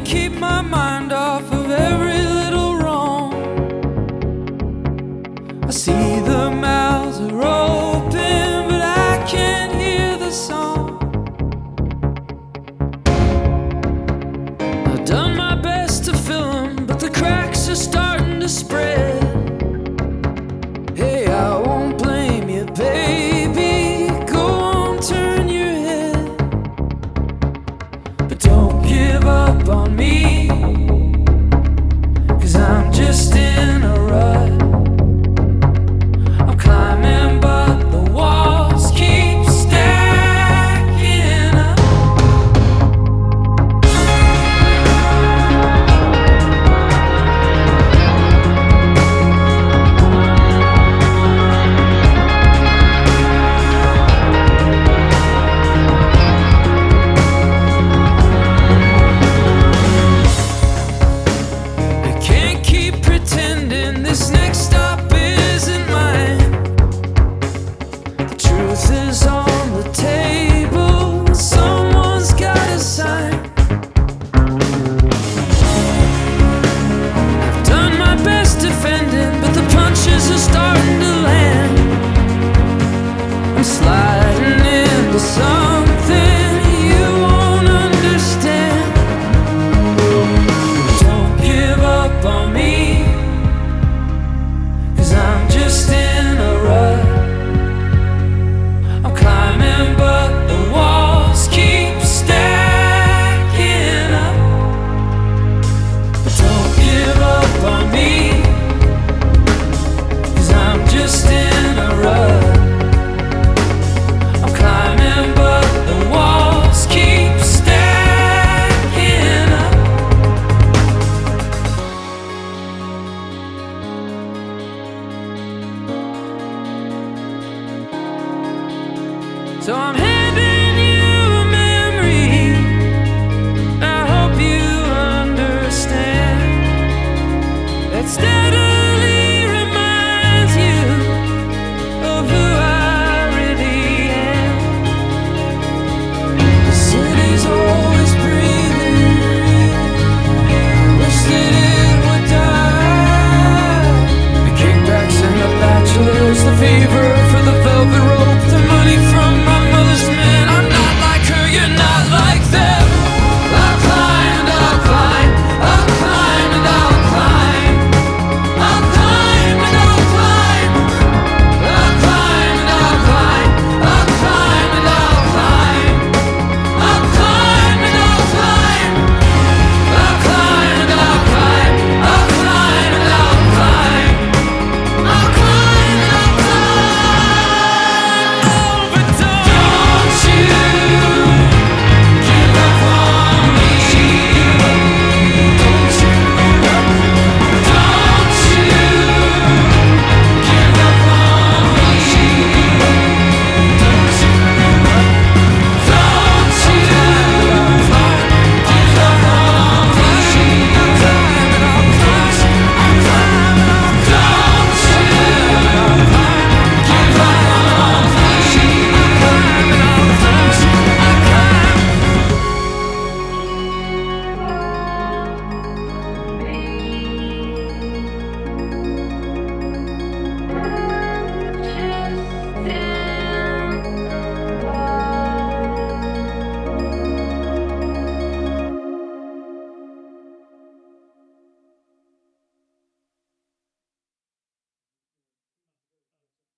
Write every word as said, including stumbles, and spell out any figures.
can't keep my mind off of every little wrong. I see the mouths are open, but I can't hear the song. I've done my best to fill them, but the cracks are starting to spread. Hey, I won't blame you, baby. Go on, turn your head, but don't give up on me, 'cause I'm just in